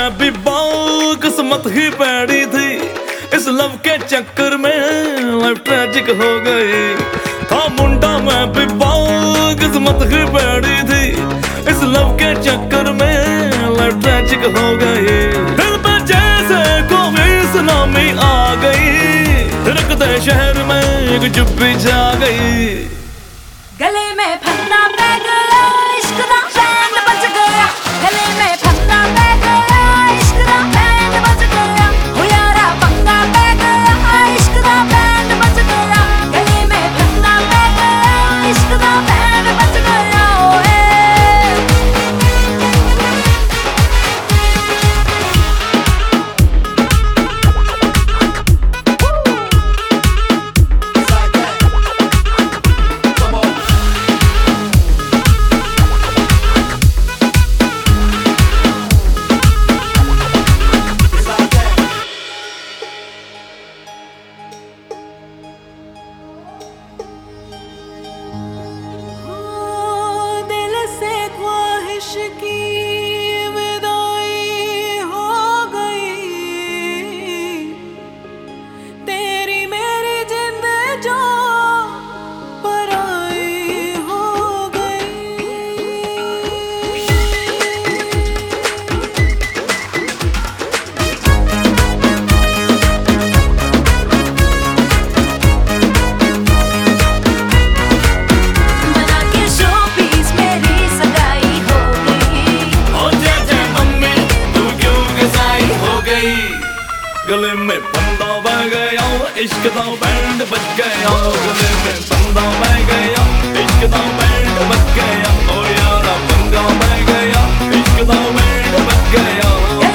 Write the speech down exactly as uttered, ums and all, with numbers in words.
भी बाल किस्मत ही पैड़ी थी, इस लव के चक्कर में लाइफ ट्रेजिक हो गई। था मुंडा मैं भी बाल किस्मत ही पैड़ी थी, इस लव के चक्कर में लाइफ ट्रेजिक हो गई। दिल पे जैसे कोई सुनामी आ गई, रखते शहर में एक चुप्पी छा गई। गले में फंदा पै गया, इश्क दा बैंड बज गया। गले में फंदा पै गया, इश्क दा बैंड बज गया। हो यारा पंगा पै गया, इश्क दा बैंड बज गया। गले में फंदा पै गया, इश्क दा बैंड बज गया। ओए की विदाई हो गई, तेरी मेरी जिंद जो पराई हो गई। बना के शो पीस मेरी सगाई हो गई। गले में फंदा बह गया, इश्क दा बैंड बज गया। गले में फंदा बह गया, इश्क दा बैंड बज गया। ओ यारा पंगा बह गया, इश्क दा बैंड बज गया।